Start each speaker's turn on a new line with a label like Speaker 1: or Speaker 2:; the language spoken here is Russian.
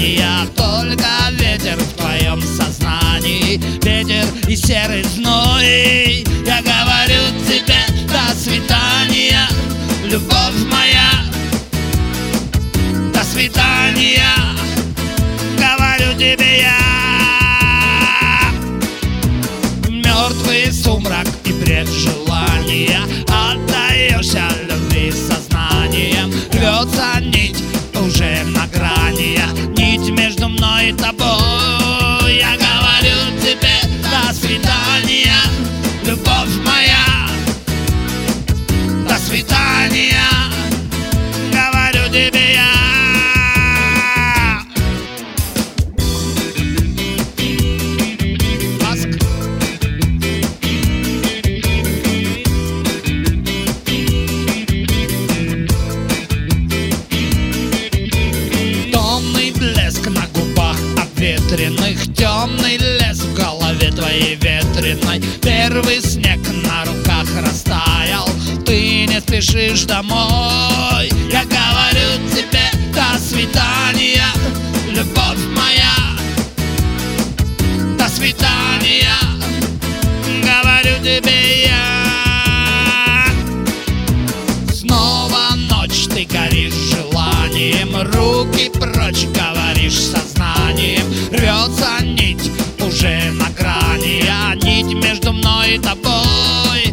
Speaker 1: желания. Только ветер в твоем сознании, ветер и серый зной. Я говорю тебе до свидания, любовь моя, до свидания, говорю тебе я. Мертвый сумрак и бред желания, отдаешься любви сознанием. Рвется нить уже на грани, нить между мной и тобой. Я говорю тебе до свидания, любовь моя, до свидания, говорю тебе я. Темный лес в голове твоей ветреной. Первый снег на руках растаял, ты не спешишь домой. Я говорю тебе до свидания, любовь моя, до свидания, говорю тебе я. Снова ночь, ты горишь желанием, руки прочь, говоришь сознанием. Рвется нить уже на грани, нить между мной и тобой.